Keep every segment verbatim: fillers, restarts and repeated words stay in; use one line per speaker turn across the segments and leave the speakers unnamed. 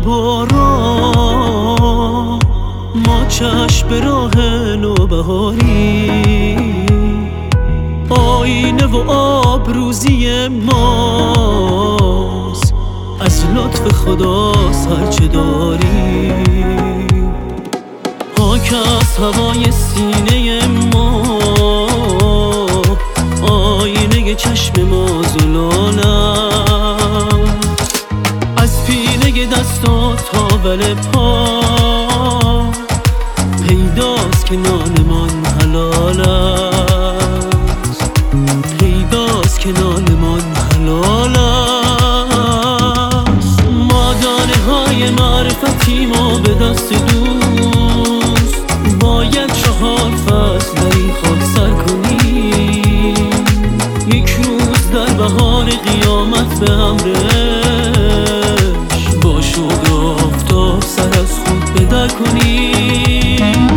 باران ما چشم به راه نوبهاری، آینه و آبروزی ماست، از لطف خداست هرچه داری. خاک از هوای سینه ما، آینه چشم ما زلالم، از پینه دستات تا بل پا پیداست که نانمان حلال است، پیداست که نانمان حلال است. ما دانه های معرفتیم و به دست دوست باید چهار فصل در این خاک سر کنیم، یک روز در بهار قیامت به امرش با شوق آفتاب سر از خود به در کنیم.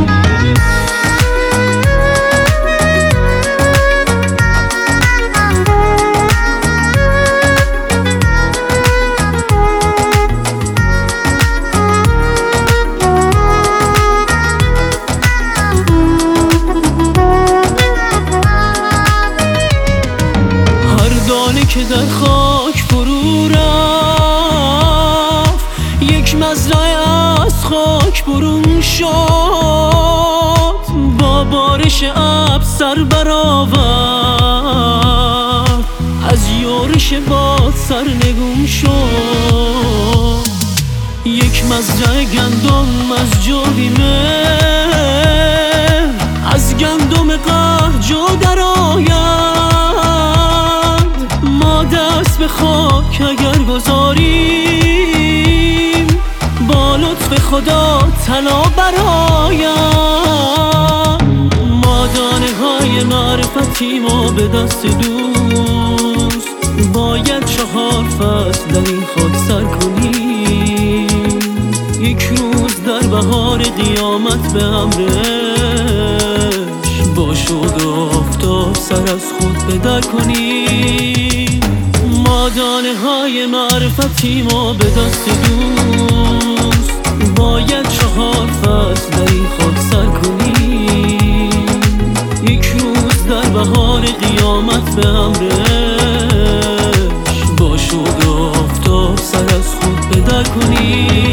که در خاک فرو رفت، یک مزرعه از خاک برون شد، با بارش ابر سر برآورد، از یورش باد سر نگون شد. یک مزرعه گندم از جوی مهر، از گندم قهر جو درآید. دست به خاک اگر گذاریم، با لطف خدا طلا برآید. ما دانه های معرفتیم و به دست دوست باید چهار فصل در این خاک سر کنیم، یک روز در بهار قیامت به امرش با شوق آفتاب سر از خود به در کنیم. ما دانه های معرفتیم و به دست دوست باید چهار فصل در این خاک سر کنیم، یک روز در بهار قیامت به امرش با شوق آفتاب سر از خود به در کنیم.